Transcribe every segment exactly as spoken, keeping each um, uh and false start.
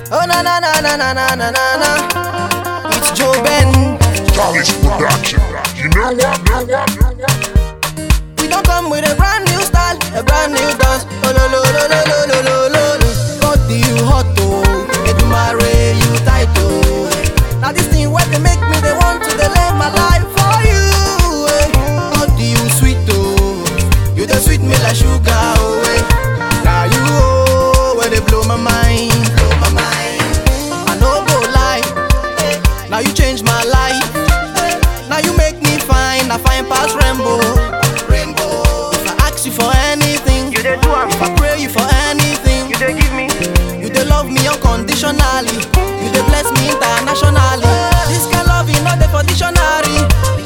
Oh na na na na na na na na na. It's Joe Ben. Charlie's production. You know what? Know what? Know what? We don't come with a brand new style, a brand new dance. Oh lo lo lo lo lo lo lo lo lo. God do you hot oh, Edumare you tight oh. Now this thing where they make me, they want to delay my life for you. Eh. God do you sweet oh, you the sweet me like sugar oh. Eh. Now you oh, where they blow my mind, blow my mind. I no go lie, now you change my life. Now you make me fine, I find past rainbow. Rainbow. If I ask you for anything, You dey do am, if I pray you for anything, you dey give me. you dey love me unconditionally, you dey bless me internationally. This kind love is not there for dictionary.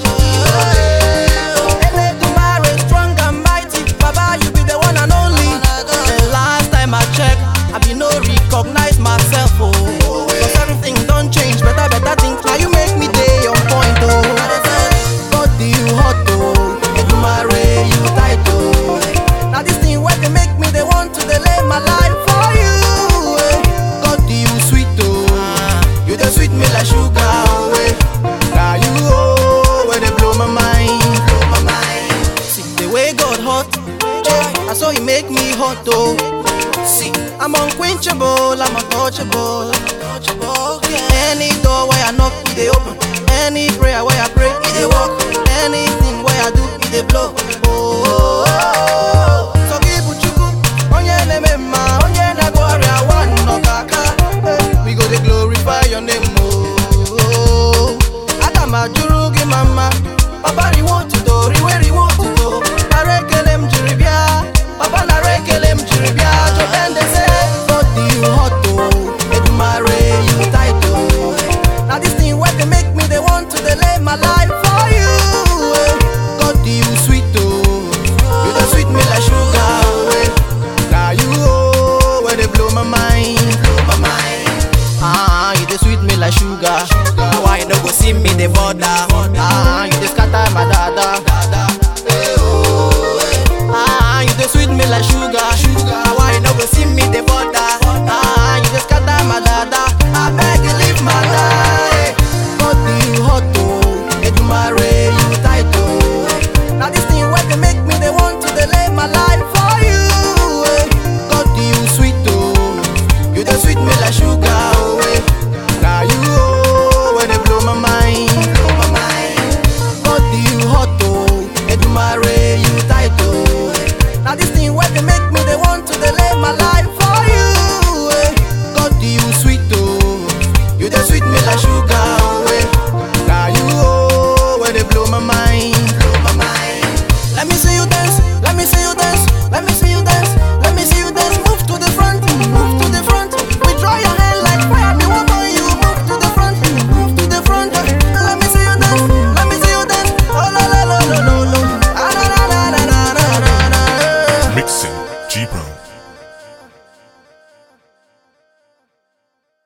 Eledumare strong and mighty, Baba you be the one and only. The last time I check, I be no recognize myself oh. Cause everything don't change, better better things. Now you make me day on point oh. God do you hot oh, Edumare you tight oh. Now this thing where they make me, they want to delay my life for you. Eh. God do you sweet oh, you the sweet me like sugar oh. Eh. Now you oh, where they blow my mind, blow my mind. See the way God hot, I saw He make me hot oh. See I'm unquenchable, I'm untouchable. Yeah. Any door where I knock, it they open. Any prayer where I pray, it they walk. Anything where I do, it they blow. Oh, oh, oh. So keep it chuku, onye nemema, onye na gloria one no kaka. Eh, we go to glorify your name. Oh, Atama jurugi mama, Papa reward to do, riwe reward to do. Narekelem jiribia, Papa narekelem jiribia. Joben de say, God do you hot oh, Edumare you tight oh. Now this thing where they make me, they want to delay my life for you. Eh. God do you sweet oh, you the sweet me like sugar oh. Eh. Now you oh, where they blow my mind, blow my mind. Ah, you the sweet me like sugar. Now why you no go see me the border? Ah, you the scatter my dada. Eh, oh, eh. Ah, you the sweet me like sugar. Now why you no go see me the border? Ah, you the scatter my dada. I beg you leave my life. God do you hot oh, Edumare you tight oh. Now this thing where they make me, they want to delay my life for you. Eh. God do you sweet oh, you the sweet me like sugar oh. Eh. Now you oh, where they blow my mind, blow my mind. God do you hot oh, Edumare you tight oh. Now this thing where they make me, they want to delay my life